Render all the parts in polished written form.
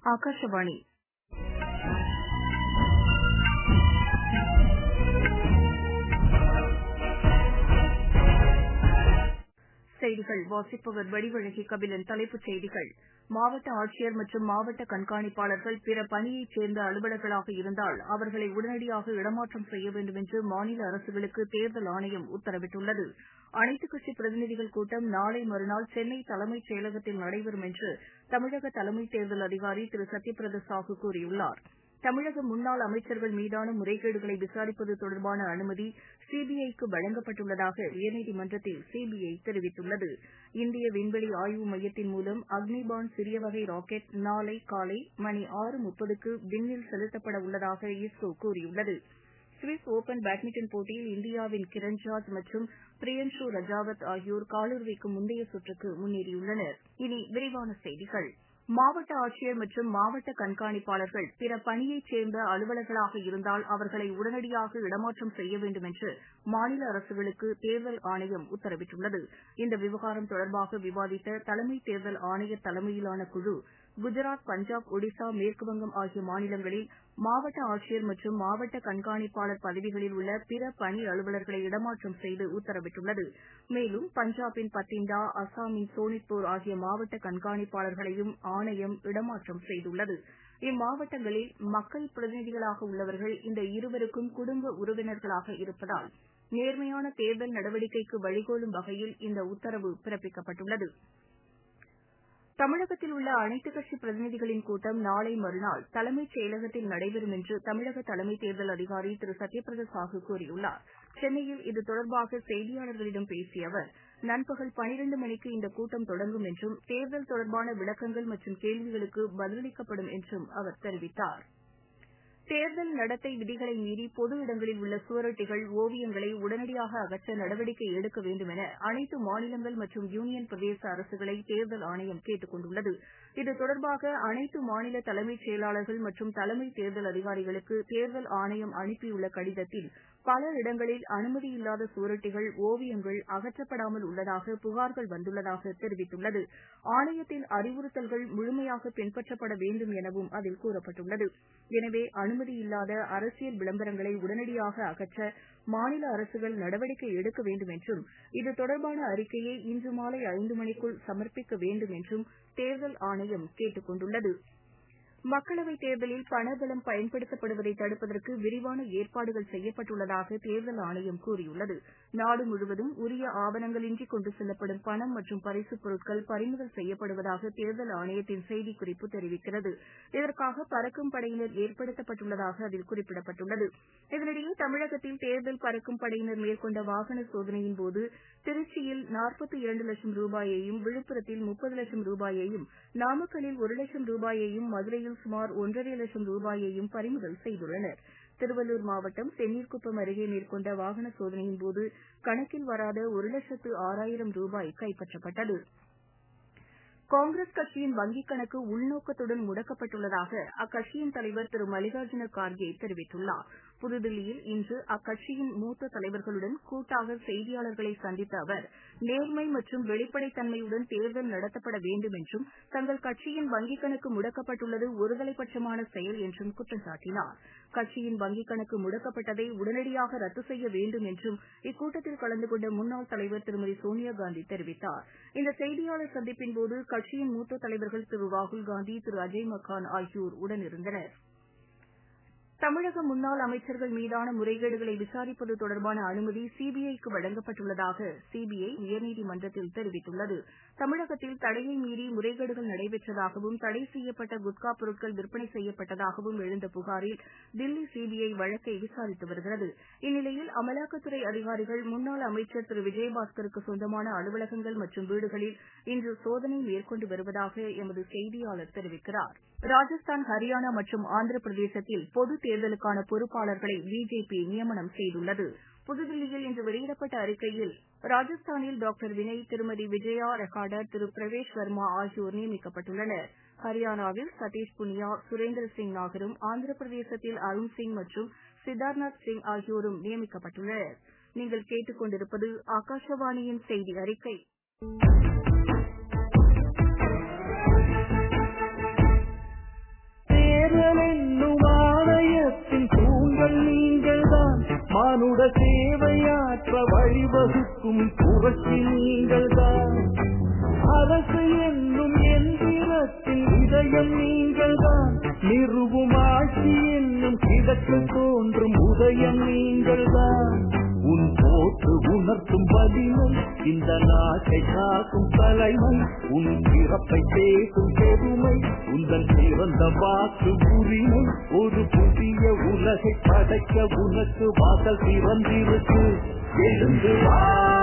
ஆகாஷவாணி செய்திகள் வாசிப்பவர் வடிவழகி கபிலன். தலைப்புச் செய்திகள்: மாவட்ட ஆட்சியர் மற்றும் மாவட்ட கண்காணிப்பாளர்கள் பிற பணியைச் சேர்ந்த அலுவலர்களாக இருந்தால் அவர்களை உடனடியாக இடமாற்றம் செய்ய வேண்டும் என்று மாநில அரசுகளுக்கு தேர்தல் ஆணையம் உத்தரவிட்டுள்ளது. அனைத்துக் கட்சி பிரதிநிதிகள் கூட்டம் நாளை மறுநாள் சென்னை தலைமைச் செயலகத்தில் நடைபெறும் என்று தமிழக தலைமை தேர்தல் அதிகாரி திரு சத்யபிரதா சாஹூ கூறியுள்ளார். தமிழக முன்னாள் அமைச்சர்கள் மீதான முறைகேடுகளை விசாரிப்பது தொடர்பான அனுமதி சிபிஐக்கு வழங்கப்பட்டுள்ளதாக உயர்நீதிமன்றத்தில் சிபிஐ தெரிவித்துள்ளது. இந்திய விண்வெளி ஆய்வு மையத்தின் மூலம் அக்னிபான் சிறிய வகை ராக்கெட் நாளை காலை மணி 6:30க்கு விண்ணில் செலுத்தப்பட உள்ளதாக இஸ்ரோ கூறியுள்ளது. சுவிஸ் ஒபன் பேட்மிண்டன் போட்டியில் இந்தியாவின் கிரண் ஜார்ஜ் மற்றும் பிரியன்ஷு ரஜாவத் ஆகியோர் காலிறுதிக்கு முந்தைய சுற்றுக்கு முன்னேறியுள்ளனர். இனி விரிவான செய்திகள். மாவட்ட ஆட்சியர் மற்றும் மாவட்ட கண்காணிப்பாளர்கள் பிற பணியைச் சேர்ந்த அலுவலர்களாக இருந்தால் அவர்களை உடனடியாக இடமாற்றம் செய்ய வேண்டும் என்று மாநில அரசுகளுக்கு தேர்தல் ஆணையம் உத்தரவிட்டுள்ளது. இந்த விவகாரம் தொடர்பாக விவாதித்த தலைமை தேர்தல் ஆணையர் தலைமையிலான குழு குஜராத், பஞ்சாப், ஒடிசா, மேற்குவங்கம் ஆகிய மாநிலங்களில் மாவட்ட ஆட்சியர் மற்றும் மாவட்ட கண்காணிப்பாளர் பதவிகளில் உள்ள பிற பணி அலுவலர்களை இடமாற்றம் செய்து உத்தரவிட்டுள்ளது. மேலும் பஞ்சாபின் பத்திண்டா, அஸ்ஸாமின் சோனித்பூர் ஆகிய மாவட்ட கண்காணிப்பாளர்களையும் ஆணையம் இடமாற்றம் செய்துள்ளது. இம்மாவட்டங்களில் மக்கள் பிரதிநிதிகளாக உள்ளவர்கள் இந்த இருவருக்கும் குடும்ப உறவினர்களாக இருப்பதால் நேர்மையான தேர்தல் நடவடிக்கைக்கு வழிகோலும் வகையில் இந்த உத்தரவு பிறப்பிக்கப்பட்டுள்ளது. தமிழகத்தில் உள்ள அனைத்துக் கட்சி பிரதிநிதிகளின் கூட்டம் நாளை மறுநாள் தலைமைச் செயலகத்தில் நடைபெறும் என்று தமிழக தலைமை தேர்தல் அதிகாரி திரு சத்யபிரதா சாஹூ கூறியுள்ளார். சென்னையில் இது தொடர்பாக செய்தியாளர்களிடம் பேசிய அவர், நண்பகல் 12 மணிக்கு இந்த கூட்டம் தொடங்கும் என்றும் தேர்தல் தொடர்பான விளக்கங்கள் மற்றும் கேள்விகளுக்கு பதிலளிக்கப்படும் என்றும் அவர் தெரிவித்தார். தேர்தல் நடத்தை விதிகளை மீறி பொது இடங்களில் உள்ள சுவரொட்டிகள், ஓவியங்களை உடனடியாக அகற்ற நடவடிக்கை எடுக்க வேண்டும் என அனைத்து மாநிலங்கள் மற்றும் யூனியன் பிரதேச அரசுகளை தேர்தல் ஆணையம் கேட்டுக் கொண்டுள்ளது. இது தொடர்பாக அனைத்து மாநில தலைமைச் செயலாளர்கள் மற்றும் தலைமை தேர்தல் அதிகாரிகளுக்கு தேர்தல் ஆணையம் அனுப்பியுள்ள கடிதத்தில் பல இடங்களில் அனுமதியில்லாத சுவரொட்டிகள், ஓவியங்கள் அகற்றப்படாமல் உள்ளதாக புகார்கள் வந்துள்ளதாக தெரிவித்துள்ளது. ஆணையத்தின் அறிவுறுத்தல்கள் முழுமையாக பின்பற்றப்பட வேண்டும் எனவும் அதில் கூறப்பட்டுள்ளது. எனவே அனுமதியில்லாத அரசியல் விளம்பரங்களை உடனடியாக அகற்ற மாநில அரசுகள் நடவடிக்கை எடுக்க வேண்டும் என்றும் இது தொடர்பான அறிக்கையை இன்று மாலை 5 மணிக்குள் சமர்ப்பிக்க வேண்டும் என்றும் தேர்தல் ஆணையம் கேட்டுக் கொண்டுள்ளது. மக்களவைத் தேர்தலில் பணபலம் பயன்படுத்தப்படுவதை தடுப்பதற்கு விரிவான ஏற்பாடுகள் செய்யப்பட்டுள்ளதாக தேர்தல் ஆணையம் கூறியுள்ளது. நாடு முழுவதும் உரிய ஆவணங்களின்றி கொண்டு செல்லப்படும் பணம் மற்றும் பரிசுப் பொருட்கள் பறிமுதல் செய்யப்படுவதாக தேர்தல் ஆணையத்தின் செய்திக்குறிப்பு தெரிவிக்கிறது. இதற்காக பறக்கும் படையினர் ஏற்படுத்தப்பட்டுள்ளதாக அதில் குறிப்பிடப்பட்டுள்ளது. இதனிடையே தமிழகத்தில் தேர்தல் பறக்கும் படையினர் மேற்கொண்ட வாகன சோதனையின்போது திருச்சியில் 42 லட்சம் ரூபாயையும், விழுப்புரத்தில் 30 லட்சம் ரூபாயையும், நாமக்கல்லில் 1 லட்சம் ரூபாயையும், மதுரையில் சுமார் 1.5 லட்சம் ரூபாயையும் பறிமுதல் செய்துள்ளனர். திருவள்ளூர் மாவட்டம் சென்னீர்குப்பம் அருகே மேற்கொண்ட வாகன சோதனையின்போது கணக்கில் வராத 1,06,000 ரூபாய் கைப்பற்றப்பட்டது. காங்கிரஸ் கட்சியின் வங்கிக் கணக்கு உள்நோக்கத்துடன் முடக்கப்பட்டுள்ளதாக அக்கட்சியின் தலைவர் திரு மல்லிகார்ஜுன கார்கே தெரிவித்துள்ளார். புதுதில்லியில் இன்று அக்கட்சியின் மூத்த தலைவர்களுடன் கூட்டாக செய்தியாளர்களை சந்தித்த அவர், நேர்மை மற்றும் வெளிப்படைத்தன்மையுடன் தேர்தல் நடத்தப்பட வேண்டும் என்றும் தங்கள் கட்சியின் வங்கிக் கணக்கு முடக்கப்பட்டுள்ளது ஒருதலைபட்சமான செயல் என்றும் குற்றம் சாட்டினார். கட்சியின் வங்கிக் கணக்கு முடக்கப்பட்டதை உடனடியாக ரத்து செய்ய வேண்டும் என்றும் இக்கூட்டத்தில் கலந்து கொண்ட முன்னாள் தலைவர் திருமதி சோனியாகாந்தி தெரிவித்தார். இந்த செய்தியாளர் சந்திப்பின்போது கட்சியின் மூத்த தலைவர்கள் திரு ராகுல்காந்தி, திரு அஜய் மக்கான் ஆகியோர் உடனிருந்தனர். தமிழக முன்னாள் அமைச்சர்கள் மீதான முறைகேடுகளை விசாரிப்பது தொடர்பான அனுமதி சிபிஐக்கு வழங்கப்பட்டுள்ளதாக சிபிஐ உயர்நீதிமன்றத்தில் தெரிவித்துள்ளது. தமிழகத்தில் தடையை மீறி முறைகேடுகள் நடைபெற்றதாகவும், தடை செய்யப்பட்ட குட்கா பொருட்கள் விற்பனை செய்யப்பட்டதாகவும் எழுந்த புகாரில் தில்லி சிபிஐ வழக்கை விசாரித்து வருகிறது. இந்நிலையில் அமலாக்கத்துறை அதிகாரிகள் முன்னாள் அமைச்சர் திரு விஜயபாஸ்கருக்கு சொந்தமான அலுவலகங்கள் மற்றும் வீடுகளில் இன்று சோதனை மேற்கொண்டு வருவதாக எமது செய்தியாளர் தெரிவிக்கிறார். ராஜஸ்தான், ஹரியானா மற்றும் ஆந்திர பிரதேசத்தில் பொது தேர்தலுக்கான பொறுப்பாளர்களை பிஜேபி நியமனம் செய்துள்ளது. புதுதில்லியில் இன்று வெளியிடப்பட்ட அறிக்கையில் ராஜஸ்தானில் டாக்டர் வினய், திருமதி விஜயா ரெக்கார்டர், திரு பிரவேஷ் வர்மா ஆகியோர் நியமிக்கப்பட்டுள்ளனர். ஹரியானாவில் சதீஷ் புனியா, சுரேந்திர சிங் நாகரும், ஆந்திர பிரதேசத்தில் அருண் சிங் மற்றும் சித்தார்நாத் சிங் ஆகியோரும் நியமிக்கப்பட்டுள்ளனர். நீங்கள் கேட்டுக் கொண்டிருப்பது ஆகாஷவாணியின் செய்தி அறிக்கை. மானுட சேவையாற்ற வழிவகுக்கும் புரட்சி நீங்கள்தான். அரசு என்னும் எந்திரத்தின் இதயம் நீங்கள்தான். நிறுவும் ஆட்சி என்னும் கிழக்கு தோன்றும் உதயம் நீங்கள்தான். உன் போற்று உணர்த்தும் வலிமை, இந்த நாட்டை காக்கும் தலைமை, உன் பிறப்பை பேசும் பெருமை, உந்தன் சிறந்த வாக்கு உரிமை. ஒரு புதிய உலகை படைக்க உனக்கு வாசல் திறந்திருக்கு. எழுந்து வா,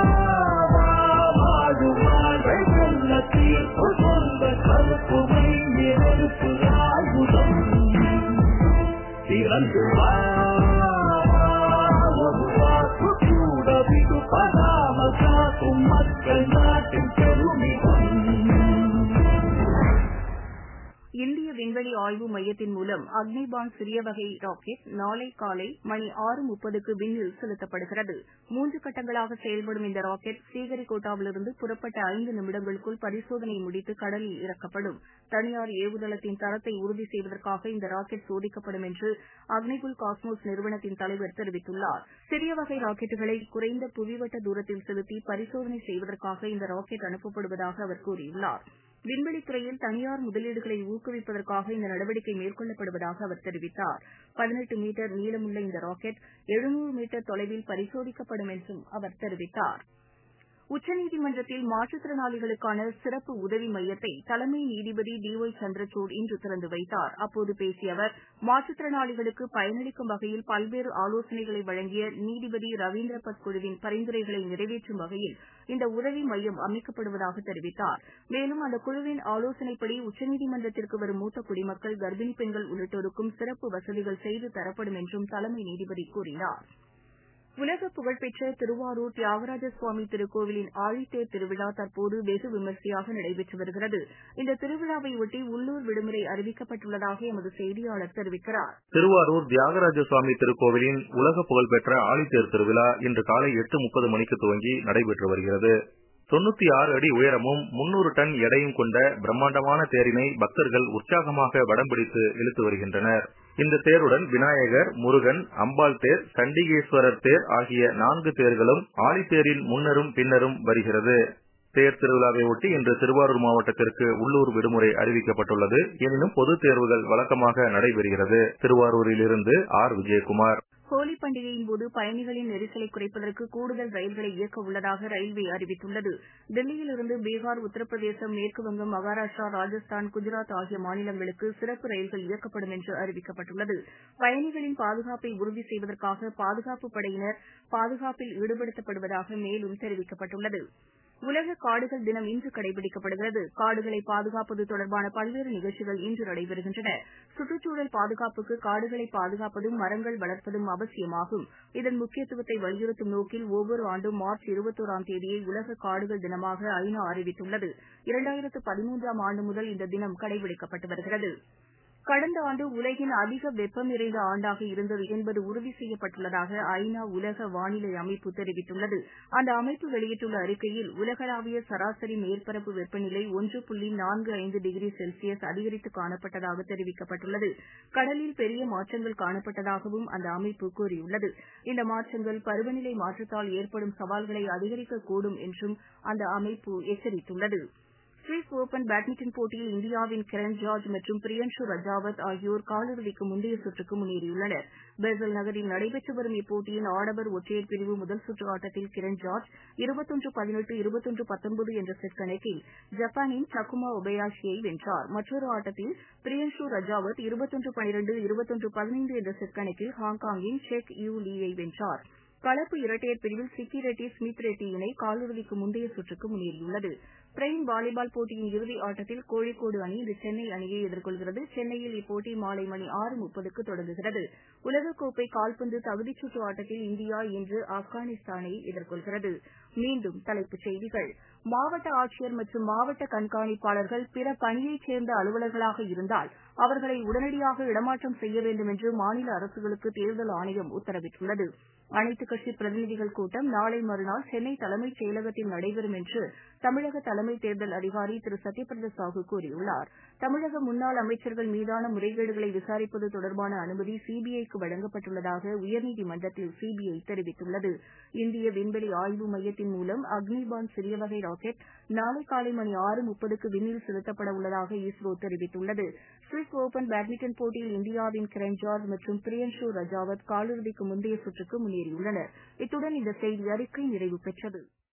வாழும் வாழ்வை வெல்ல தீர்ப்பு சொல்ல கருப்புமை எதிர்ப்பு ஆயுதம். திறந்து வா, ஒரு வாக்கு கூட விடுபடாமல் காக்கும் மக்கள் நாட்டின் பெருமிதம். இந்திய விண்வெளி ஆய்வு மையத்தின் மூலம் அக்னிபான் சிறிய வகை ராக்கெட் நாளை காலை மணி 6:30க்கு விண்ணில் செலுத்தப்படுகிறது. 3 கட்டங்களாக செயல்படும் இந்த ராக்கெட் ஸ்ரீஹரிகோட்டாவிலிருந்து புறப்பட்ட 5 நிமிடங்களுக்குள் பரிசோதனை முடித்து கடலில் இறக்கப்படும். தனியார் ஏவுதளத்தின் தரத்தை உறுதி செய்வதற்காக இந்த ராக்கெட் சோதிக்கப்படும் என்று அக்னிகுல் காஸ்மோஸ் நிறுவனத்தின் தலைவர் தெரிவித்துள்ளார். சிறிய வகை ராக்கெட்டுகளை குறைந்த புவிவட்ட தூரத்தில் செலுத்தி பரிசோதனை செய்வதற்காக இந்த ராக்கெட் அனுப்பப்படுவதாக அவர் கூறியுள்ளார். விண்வெளித்துறையில் தனியார் முதலீடுகளை ஊக்குவிப்பதற்காக இந்த நடவடிக்கை மேற்கொள்ளப்படுவதாக அவர் தெரிவித்தார். 18 மீட்டர் நீளமுள்ள இந்த ராக்கெட் 700 மீட்டர் தொலைவில் பரிசோதிக்கப்படும் என்றும் அவர் தெரிவித்தார். உச்சநீதிமன்றத்தில் மாற்றுத்திறனாளிகளுக்கான சிறப்பு உதவி மையத்தை தலைமை நீதிபதி DY சந்திரசூட் இன்று திறந்து வைத்தார். அப்போது பேசிய அவர், மாற்றுத்திறனாளிகளுக்கு பயனளிக்கும் வகையில் பல்வேறு ஆலோசனைகளை வழங்கிய நீதிபதி ரவீந்திர பத் குழுவின் பரிந்துரைகளை நிறைவேற்றும் வகையில் இந்த உதவி மையம் அமைக்கப்படுவதாக தெரிவித்தார். மேலும் அந்த குழுவின் ஆலோசனைப்படி உச்சநீதிமன்றத்திற்கு வரும் மூத்த குடிமக்கள், கர்ப்பிணி பெண்கள் உள்ளிட்டோருக்கும் சிறப்பு வசதிகள் செய்து தரப்படும் என்றும் தலைமை நீதிபதி கூறினார். உலக புகழ்பெற்ற திருவாரூர் தியாகராஜ சுவாமி திருக்கோவிலின் ஆழித்தேர் திருவிழா தற்போது வெகு விமரிசையாக நடைபெற்று வருகிறது. இந்த திருவிழாவையொட்டி உள்ளூர் விடுமுறை அறிவிக்கப்பட்டுள்ளதாக எமது செய்தியாளர் தெரிவிக்கிறார். திருவாரூர் தியாகராஜ சுவாமி திருக்கோவிலின் உலக புகழ்பெற்ற ஆழித்தேர் திருவிழா இன்று காலை 8:30 மணிக்கு துவங்கி நடைபெற்று வருகிறது. 96 அடி உயரமும் 300 டன் எடையும் கொண்ட பிரம்மாண்டமான தேரினை பக்தர்கள் உற்சாகமாக வடம் பிடித்து இழுத்து வருகின்றனர். இந்த தேருடன் விநாயகர், முருகன், அம்பாள் தேர், சண்டிகேஸ்வரர் தேர் ஆகிய 4 தேர்களும் ஆழித்தேரின் முன்னரும் பின்னரும் வருகிறது. தேர் திருவிழாவை ஒட்டி இன்று திருவாரூர் மாவட்டத்திற்கு உள்ளூர் விடுமுறை அறிவிக்கப்பட்டுள்ளது. எனினும் பொதுத் தேர்வுகள் வழக்கமாக நடைபெறுகிறது. திருவாரூரிலிருந்து R. விஜயகுமார். ஹோலி பண்டிகையின்போது பயணிகளின் நெரிசலை குறைப்பதற்கு கூடுதல் ரயில்களை இயக்க உள்ளதாக ரயில்வே அறிவித்துள்ளது. தில்லியிலிருந்து பீகார், உத்தரப்பிரதேசம், மேற்குவங்கம், மகாராஷ்டிரா, ராஜஸ்தான், குஜராத் ஆகிய மாநிலங்களுக்கு சிறப்பு ரயில்கள் இயக்கப்படும் என்று அறிவிக்கப்பட்டுள்ளது. பயணிகளின் பாதுகாப்பை உறுதி செய்வதற்காக பாதுகாப்புப் படையினர் பாதுகாப்பில் ஈடுபடுத்தப்படுவதாக மேலும் தெரிவிக்கப்பட்டுள்ளது. உலக காடுகள் தினம் இன்று கடைபிடிக்கப்படுகிறது. காடுகளை பாதுகாப்பது தொடர்பான பல்வேறு நிகழ்ச்சிகள் இன்று நடைபெறுகின்றன. சுற்றுச்சூழல் பாதுகாப்புக்கு காடுகளை பாதுகாப்பதும் மரங்கள் வளர்ப்பதும் அவசியமாகும். இதன் முக்கியத்துவத்தை வலியுறுத்தும் நோக்கில் ஒவ்வொரு ஆண்டும் மார்ச் 21ஆம் தேதியை உலக காடுகள் தினமாக ஐநா அறிவித்துள்ளது. 2013ஆம் ஆண்டு முதல் இந்த தினம் கடைபிடிக்கப்பட்டு வருகிறது. கடந்த ஆண்டு உலகின் அதிக வெப்பம் நிறைந்த ஆண்டாக இருந்தது என்பது உறுதி செய்யப்பட்டுள்ளதாக ஐநா உலக வானிலை அமைப்பு தெரிவித்துள்ளது. அந்த அமைப்பு வெளியிட்டுள்ள அறிக்கையில் உலகளாவிய சராசரி மேற்பரப்பு வெப்பநிலை 1.45 டிகிரி செல்சியஸ் அதிகரித்து காணப்பட்டதாக தெரிவிக்கப்பட்டுள்ளது. கடலில் பெரிய மாற்றங்கள் காணப்பட்டதாகவும் அந்த அமைப்பு கூறியுள்ளது. இந்த மாற்றங்கள் பருவநிலை மாற்றத்தால் ஏற்படும் சவால்களை அதிகரிக்கக்கூடும் என்றும் அந்த அமைப்பு எச்சரித்துள்ளது. சுவிஸ் ஓபன் பேட்மிண்டன் போட்டியில் இந்தியாவின் கிரண் ஜார்ஜ் மற்றும் பிரியன்ஷு ரஜாவத் ஆகியோர் காலிறுதிக்கு முந்தைய சுற்றுக்கு முன்னேறியுள்ளனர். பெசல் நகரில் நடைபெற்று வரும் இப்போட்டியின் ஆடவர் ஒற்றையர் பிரிவு முதல் சுற்று ஆட்டத்தில் கிரண் ஜார்ஜ் 21-18, 21-19 என்ற செட் கணக்கில் ஜப்பானின் டக்குமா ஒபயாஷியை வென்றார். மற்றொரு ஆட்டத்தில் பிரியன்ஷு ரஜாவத் 21-12, 21-15 என்ற செட் கணக்கில் ஹாங்காங்கின் செக் யூ லீயை வென்றார். கலப்பு இரட்டையர் பிரிவில் சிக்கி ரெட்டி ஸ்மித் ரெட்டி இணை காலிறுதிக்கு முந்தைய சுற்றுக்கு முன்னேறியுள்ளது. பிரெயின் வாலிபால் போட்டியின் இறுதி ஆட்டத்தில் கோழிக்கோடு அணி இன்று சென்னை அணியை எதிர்கொள்கிறது. சென்னையில் இப்போட்டி மாலை மணி 6:30க்கு தொடங்குகிறது. உலகக்கோப்பை கால்பந்து தகுதிச் சுற்று ஆட்டத்தில் இந்தியா இன்று ஆப்கானிஸ்தானை எதிர்கொள்கிறது. மீண்டும் தலைப்புச் செய்திகள். மாவட்ட ஆட்சியர் மற்றும் மாவட்ட கண்காணிப்பாளர்கள் பிற பணியைச் சேர்ந்த அலுவலர்களாக இருந்தால் அவர்களை உடனடியாக இடமாற்றம் செய்ய வேண்டும் என்று மாநில அரசுகளுக்கு தேர்தல் ஆணையம் உத்தரவிட்டுள்ளது. அனைத்துக் கட்சி பிரதிநிதிகள் கூட்டம் நாளை மறுநாள் சென்னை தலைமைச் செயலகத்தில் நடைபெறும் என்று தமிழக தலைமை தேர்தல் அதிகாரி திரு சத்யபிரதா சாஹூ கூறியுள்ளார். தமிழக முன்னாள் அமைச்சர்கள் மீதான முறைகேடுகளை விசாரிப்பது தொடர்பான அனுமதி சிபிஐக்கு வழங்கப்பட்டுள்ளதாக உயர்நீதிமன்றத்தில் சிபிஐ தெரிவித்துள்ளது. இந்திய விண்வெளி ஆய்வு மையத்தின் மூலம் அக்னிபான் சிறிய வகை ராக்கெட் நாளை காலை மணி 6:30க்கு விண்ணில் செலுத்தப்பட உள்ளதாக இஸ்ரோ தெரிவித்துள்ளது. சுவிஸ் ஓபன் பேட்மிண்டன் போட்டியில் இந்தியாவின் கிரண் ஜார்ஜ் மற்றும் பிரியன்ஷு ரஜாவத் காலிறுதிக்கு முந்தைய சுற்றுக்கு முன்னேறியுள்ளனர். இத்துடன் இந்த செய்தி அறிக்கை நிறைவு பெற்றது.